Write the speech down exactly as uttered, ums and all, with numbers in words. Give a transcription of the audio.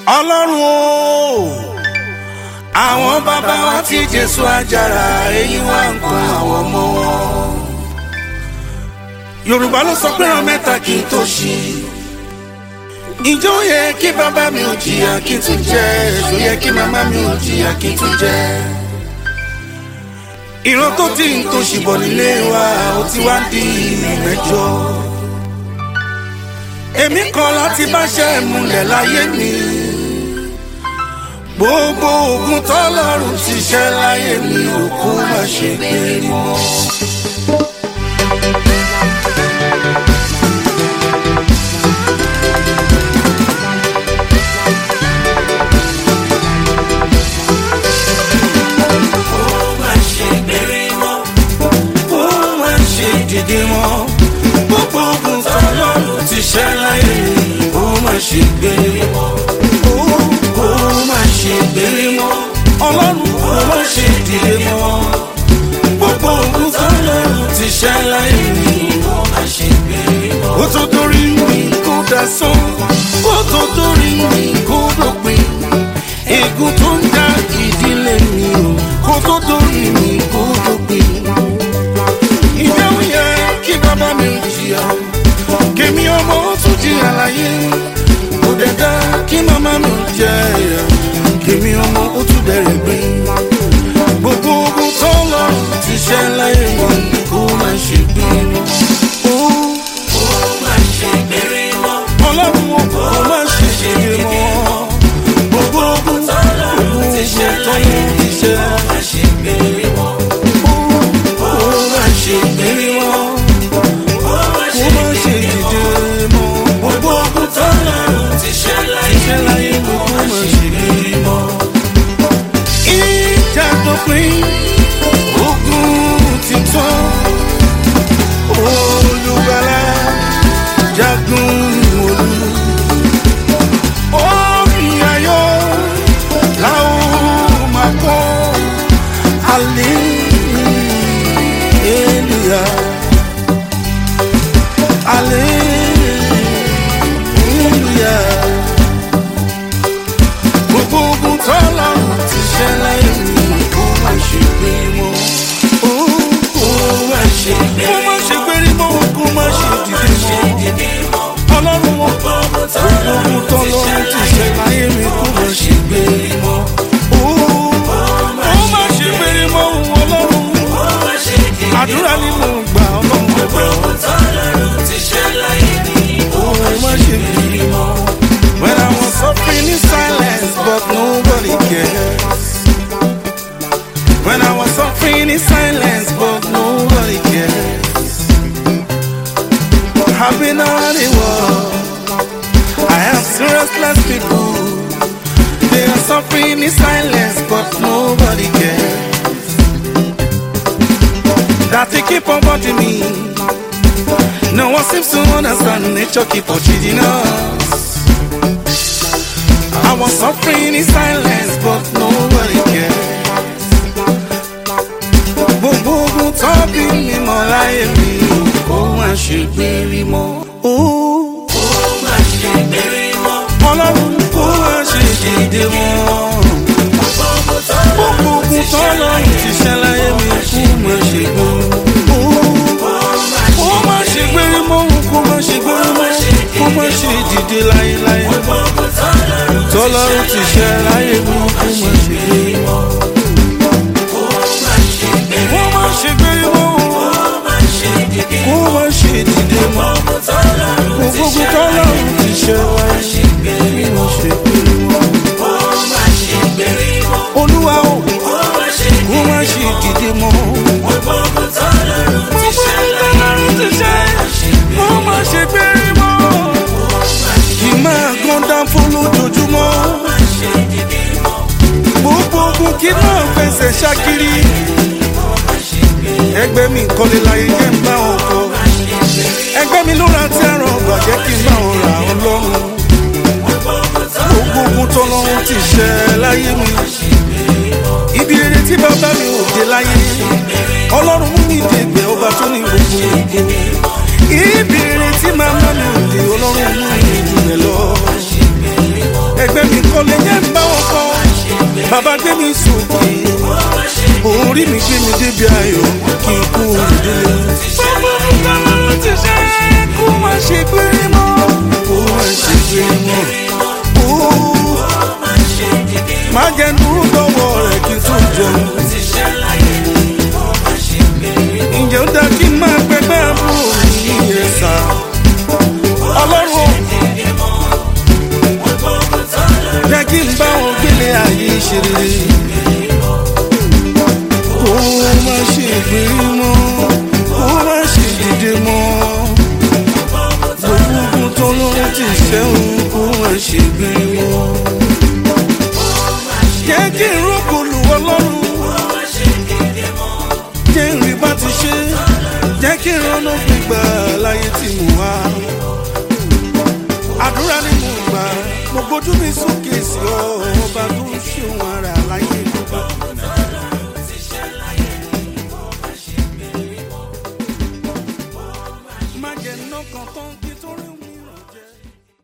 Ọlọ́run o, àwọn bàbá wa tí Jésù àjàrà èyí wá ń kan àwọn ọmọ wọn. Yorùbá ló sọ pé ràn mẹ́ta kí n tó ṣí. Ìjọ yẹ kí bàbá mi ò jìyà kí n tún jẹ, èso yẹ kí màmá mi ò jìyà kí n tún jẹ. Ìran tó ti ń tó ṣìbọ̀ nílé wa ó ti wá di mẹ́jọ. Èmi kọ̀ láti bá ṣe múlẹ̀ láyé mi. Gbogbo ogun tọ́lọ́run ti ṣẹ́ láyé mi ò kó má ṣe gbé mọ́. Dìde mọ́ gbogbo ogun tọ́lọ́run ti ṣẹ́ láyé mi ó má ṣe gbére mọ́. Ó má ṣe gbére mọ́. Ọlọ́run ó má ṣe dìde mọ́. Gbogbo ogun tọ́lọ́run ti ṣẹ́ láyé mi ó má ṣe gbére mọ́. Ó tó torí mi kó dasán, ó tó torí mi kó dópin. Ègún tó ń dá ìdílé mi o, kó tó torí mi kó dópin. Ìjẹun yẹ kí bàbá mi jìyà, kèmí ọmọ tún jìyà láyé. Kò dẹ̀dá kí màmá mi jẹ ẹ̀yà, kèmí ọmọ ó tún bẹ̀rẹ̀ gbé. Gbogbo ogun tọ́lọ́run ti ṣẹ́ láyé wọn kó má ṣe gbé mọ́. Kó má ṣe gbére mọ́. Ọlọ́run ó kó má ṣe gbére mọ́. Gbogbo ogun tọ́lọ́run ti ṣẹ́ láyé mi kó má ṣe gbére mọ́. Kó má ṣe gbére mọ́. Kó má ṣe dìde mọ́. Gbogbo ogun tọ́lọ́run ti ṣẹ́ láyé mi kó má ṣe gbére mọ́. Ìjà dópin, ogun ti tán. Olùgbàlà jagun olú. Orin ayọ̀ la ó máa kọ. Hallelujah. Hallelujah. Gbogbo ogun tọ́lọ́run ti ṣẹ́ láyé mi kó má ṣe gbé mọ́. Kó má ṣe gbé mọ́. Kó má ṣe dìde mọ́. Ọlọ́run wọn gbogbo ogun tọ́lọ́run ti ṣẹ́ láyé mi kó má ṣe gbé mọ́. Kó má ṣe gbé mọ́. Ọlọ́run àdúrà ni mo gbà, Ọlọ́run bẹ̀bẹ̀ ọ́. When I was suffering in silence, but nobody cares. When I was suffering in silence, but nobody cares. I've been around the world. I have seen restless people. They are suffering in silence, but nobody cares. That they keep on wanting me. No one seems to understand. Nature keep on cheating us. I was suffering in silence, but nobody cares. Gbogbo ogun tó bí mi mọ́ láyé mi kó má ṣe gbére mọ́. Kó má ṣe gbére mọ́. Ọlọ́run kó má ṣe dìde mọ́. Gbogbo ogun tọ́lọ́run ti ṣẹ́ láyé mi kó má ṣe gbére mọ́. Kó má ṣe gbére mọ́. Kó má ṣe gbére mọ́. Kó má ṣe dìde láyéláyé. Tọ́lọ́run ti ṣẹ́ láyé mi kó má ṣe gbére mọ́. Kó má ṣe gbére mọ́. Kó má ṣe dìde mọ́. Gbogbo tọ́lọ́run ti ṣẹ́ láyé mi kó má ṣe gbére mọ́. Olúwa o, kó má ṣe dìde mọ́. Gbogbo tọ́lọ́run ti ṣẹ́ láyé mi kó má ṣe gbére mọ́. Kì máa gán dáńfó lójoojúmọ́. Gbogbo ogun kí náà fẹsẹ̀ ṣákiri. Ẹgbẹ́ mi kọ́lé láyé jẹ́ ń bá wọn kọ́. Ẹgbẹ́ mi ló ra tí ẹran ọgbà jẹ́ kí n bá wọn rà Ọlọ́run. Gbogbo ogun tọ́lọ́run ti ṣẹ́ láyé mi. Ibi rere tí bàbá mi ò dé láyé. Ọlọ́run mú mi dègbẹ́ ọba tó ní gbogbo ògo. Ibi rere tí màmá mi ò dé, Ọlọ́run mú mi jù mẹ́ lọ. Ẹgbẹ́ mi kọ́ bàbá gbé mi sókè orí mi gbé mi débi ayọ̀ kí n kú ìdílé. bàbá mi kọ́lá ló ti ṣe kó má ṣe gbé mọ́ kó má ṣe gbé mọ́ má jẹ́ dúró lọ́wọ́ rẹ̀ kí n tún jẹun. ǹjẹ́ ó dá kí n máa pẹgbẹ́ àbúrò mi yẹn sá ọlọ́run jẹ́ kí n bá wọn gbélé ayé ṣe rere kó má ṣe gbé mọ́ kó má ṣe dìde mọ́ gbogbo ogun tó lọ́rùn ti ṣẹ́hùn kó má ṣe gbé mọ́ jẹ́ kí n rọ́pò lù ọlọ́run jẹ́ n rí bá ti ṣe jẹ́ kí n rọ́nà gbígbà láyé tí mo wá àdúrà ni mo gbà mo gbójú mi sókè sí ọ ọba tó ń ṣeun ara láyé ìjọba. má jẹ́ nọ́kàn tán.